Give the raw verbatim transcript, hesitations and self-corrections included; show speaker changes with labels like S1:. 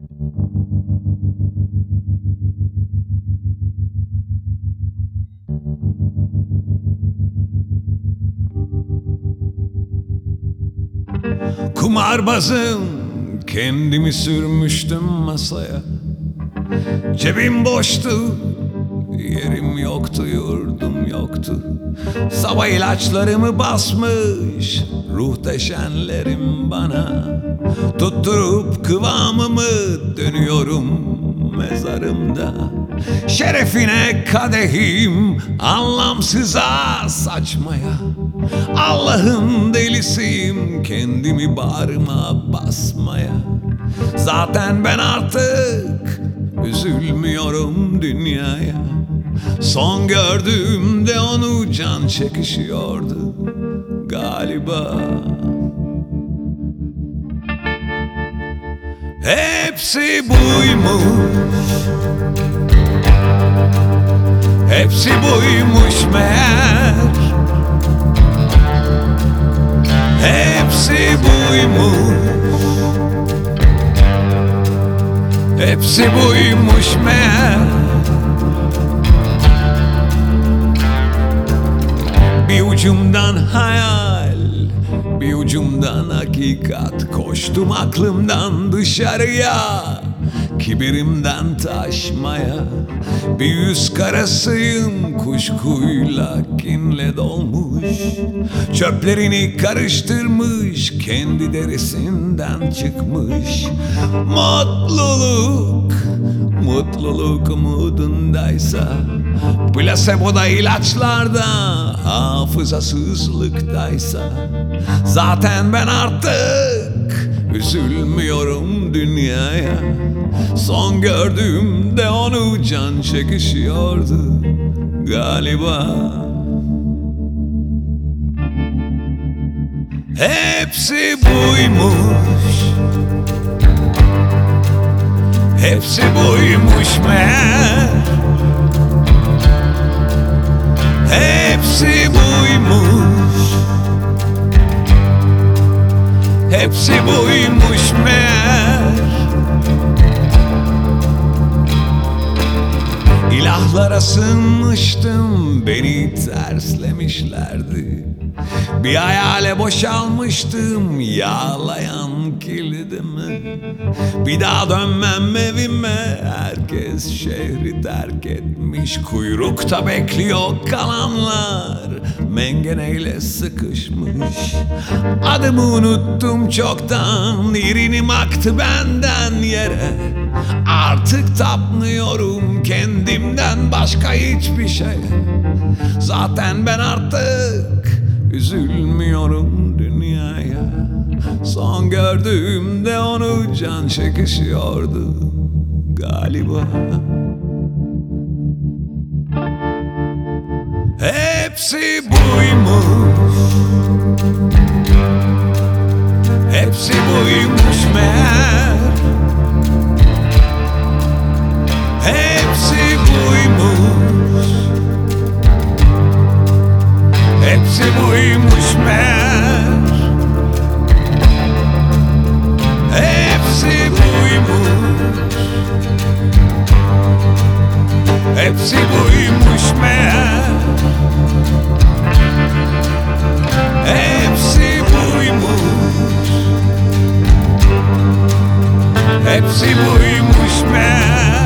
S1: Kumarbazım, kendimi sürmüştüm masaya. Cebim boştu, yerim yoktu, yurdum yoktu. Sabah ilaçlarımı basmış ruh deşenlerim bana. Tutturup kıvamımı dönüyorum mezarımda. Şerefine kadehim anlamsıza saçmaya. Allah'ın delisiyim kendimi bağrıma basmaya. Zaten ben artık üzülmüyorum dünyaya. Son gördüğümde onu can çekişiyordu galiba. Hepsi buymuş, hepsi buymuş meğer. Hepsi buymuş, hepsi buymuş meğer. Bir ucumdan hayal, bir ucumdan hakikat. Koştum aklımdan dışarıya, kibirimden taşmaya. Bir yüz karasıyım kuşkuyla, kinle dolmuş. Çöplerini karıştırmış, kendi derisinden çıkmış. Mutluluk, mutluluk umudundaysa, plaseboda ilaçlarda, hafızasızlıktaysa. Zaten ben artık üzülmüyorum dünyaya. Son gördüğümde onu can çekişiyordu galiba. Hepsi buymuş, hepsi buymuş meğer. Hepsi buymuş, hepsi buymuş meğer. İlahlara sığınmıştım, beni terslemişlerdi. Bir hayale boşalmıştım, yağlayan kilidimi. Bir daha dönmem evime, herkes şehri terk etmiş. Kuyrukta bekliyor kalanlar, mengeneyle sıkışmış. Adımı unuttum çoktan, irinim aktı benden yere. Artık tapmıyorum kendimden başka hiçbir şeye. Zaten ben artık üzülmüyorum dünyaya. Son gördüğümde onu can çekişiyordu galiba. Hepsi buymuş, hepsi buymuş meğer. Hepsi buymuş, hepsi buymuş meğer. Hepsi buymuş, hepsi buymuş meğer. Hepsi buymuş, hepsi buymuş meğer.